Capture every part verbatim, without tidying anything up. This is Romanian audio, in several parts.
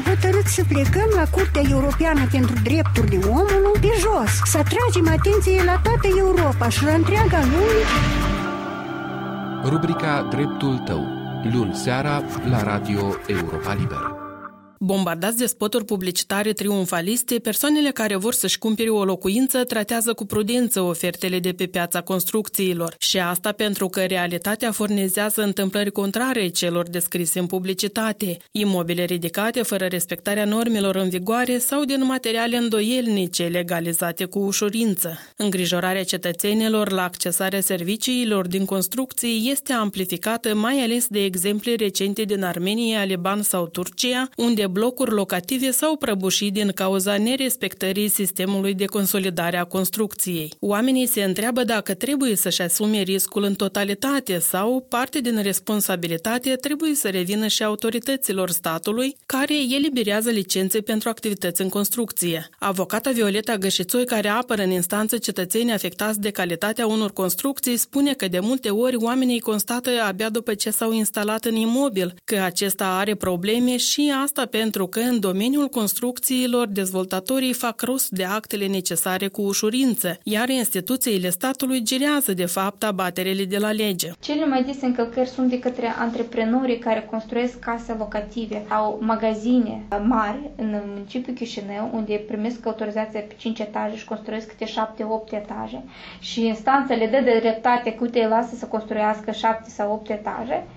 hotărât să plecăm la Curtea Europeană pentru Drepturile Omului pe jos, să atragem atenție la toată Europa și la întreaga lume. Rubrica Dreptul tău, luni seara la Radio Europa Liberă. Bombardați de spoturi publicitare triumfaliste, persoanele care vor să-și cumpere o locuință tratează cu prudență ofertele de pe piața construcțiilor. Și asta pentru că realitatea furnizează întâmplări contrare celor descrise în publicitate. Imobile ridicate fără respectarea normelor în vigoare sau din materiale îndoielnice legalizate cu ușurință. Îngrijorarea cetățenilor la accesarea serviciilor din construcții este amplificată mai ales de exemple recente din Armenia, Liban sau Turcia, unde blocuri locative s-au prăbușit din cauza nerespectării sistemului de consolidare a construcției. Oamenii se întreabă dacă trebuie să-și asume riscul în totalitate sau parte din responsabilitate trebuie să revină și autorităților statului, care eliberează licențe pentru activități în construcție. Avocata Violeta Gășițoi, care apără în instanță cetățenii afectați de calitatea unor construcții, spune că de multe ori oamenii constată abia după ce s-au instalat în imobil că acesta are probleme și asta pentru că în domeniul construcțiilor dezvoltatorii fac rost de actele necesare cu ușurință, iar instituțiile statului girează de fapt abaterele de la lege. Cele mai dese încălcări sunt de către antreprenorii care construiesc case locative sau magazine mari în municipiul Chișinău, unde primesc autorizația pe cinci etaje și construiesc câte șapte opt etaje și instanța le dă de dreptate că uite, îi lasă să construiască șapte sau opt etaje,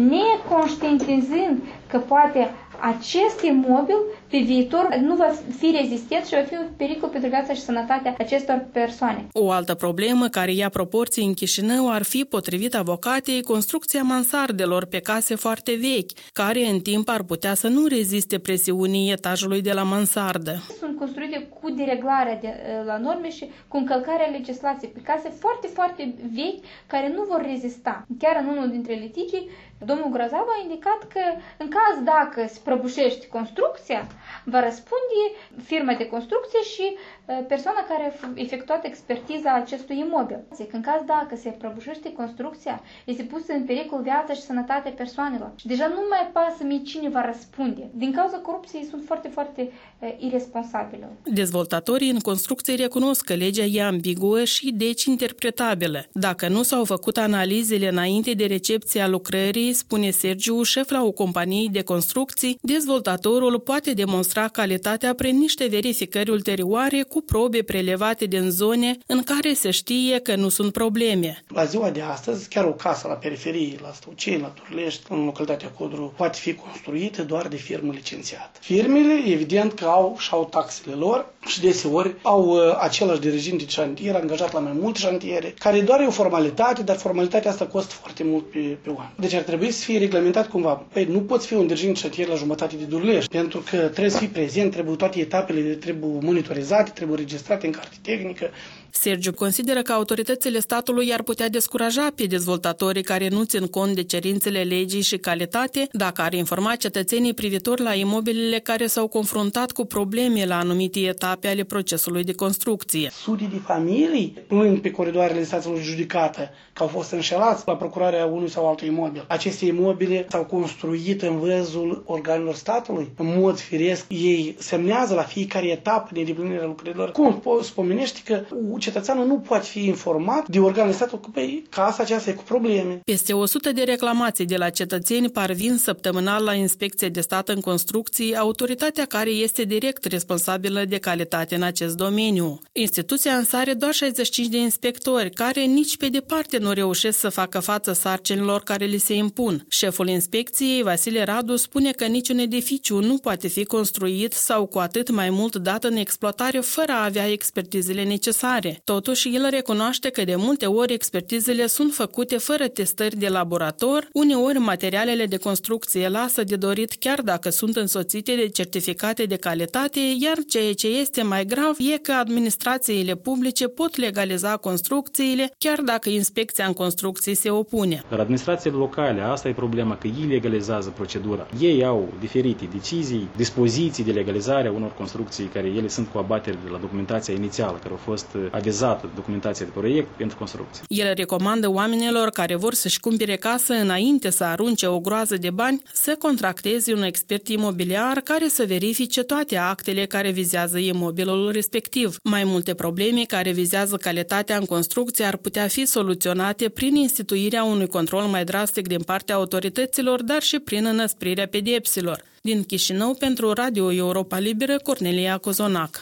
neconștientizând că poate acest imobil pe viitor nu va fi rezistent și va fi un pericol pentru viața și sănătatea acestor persoane. O altă problemă care ia proporții în Chișinău ar fi, potrivit avocatei, construcția mansardelor pe case foarte vechi, care în timp ar putea să nu reziste presiunii etajului de la mansardă. Sunt construite cu dereglarea de la norme și cu încălcarea legislației pe case foarte, foarte vechi care nu vor rezista. Chiar în unul dintre litigii, domnul Grozav a indicat că în caz dacă se prăbușește construcția, va răspunde firma de construcție și persoana care a efectuat expertiza acestui imobil. În caz dacă se prăbușește construcția, este pusă în pericol viața și sănătatea persoanelor. Și deja nu mai pasă mie cine va răspunde. Din cauza corupției sunt foarte, foarte irresponsabile. Dezvoltatorii în construcții recunosc că legea e ambiguă și deci interpretabilă. Dacă nu s-au făcut analizele înainte de recepția lucrării, spune Sergiu, șef la o companie de construcții, dezvoltatorul poate demonstra calitatea prin niște verificări ulterioare cu probe prelevate din zone în care se știe că nu sunt probleme. La ziua de astăzi, chiar o casă la periferie, la Stăuceni, la Turlești, în localitatea Codru, poate fi construită doar de firmă licențiată. Firmele, evident că au și au taxele lor și deseori au uh, același dirigent de șantier, angajat la mai multe șantiere, care doar e o formalitate, dar formalitatea asta costă foarte mult pe, pe oameni. Deci ar trebui să fie reglementat cumva. Păi nu poți fi un dirigent de șantier la jumătate de Durlești, pentru că trebuie să fii prezent, trebuie toate etapele, trebuie monitorizate, trebuie registrate în carte tehnică. Sergiu consideră că autoritățile statului ar putea descuraja pe dezvoltatorii care nu țin cont de cerințele legii și calitate dacă ar informa cetățenii privitor la imobilele care s-au confruntat cu probleme la anumite etape ale procesului de construcție. Sute de familii plâng pe coridoarele instanțelor de judecată că au fost înșelați la procurarea unui sau altui imobil. Aceste imobile s-au construit în văzul organelor statului. În mod firesc, ei semnează la fiecare etapă de îndeplinirea lucrărilor. Cum spomenește că cetățeanul nu poate fi informat de organele statului că păi, casa aceasta e cu probleme. Peste o sută de reclamații de la cetățeni parvin săptămânal la Inspecție de Stat în Construcții, autoritatea care este direct responsabilă de calitate în acest domeniu. Instituția însă are doar șaizeci și cinci de inspectori, care nici pe departe nu reușesc să facă față sarcinilor care li se impun. Șeful inspecției, Vasile Radu, spune că niciun edificiu nu poate fi construit sau cu atât mai mult dat în exploatare fără a avea expertizele necesare. Totuși, el recunoaște că de multe ori expertizele sunt făcute fără testări de laborator, uneori materialele de construcție lasă de dorit chiar dacă sunt însoțite de certificate de calitate, iar ceea ce este mai grav e că administrațiile publice pot legaliza construcțiile chiar dacă inspecția în construcții se opune. Dar administrațiile locale, asta e problema, că ei legalizează procedura. Ei au diferite decizii, dispoziții de legalizare a unor construcții care ele sunt cu abateri de la documentația inițială, care au fost avizată documentația de proiect pentru construcție. El recomandă oamenilor care vor să-și cumpere casă înainte să arunce o groază de bani să contracteze un expert imobiliar care să verifice toate actele care vizează imobilul respectiv. Mai multe probleme care vizează calitatea în construcție ar putea fi soluționate prin instituirea unui control mai drastic din partea autorităților, dar și prin înăsprirea pedepsilor. Din Chișinău, pentru Radio Europa Liberă, Cornelia Cozonac.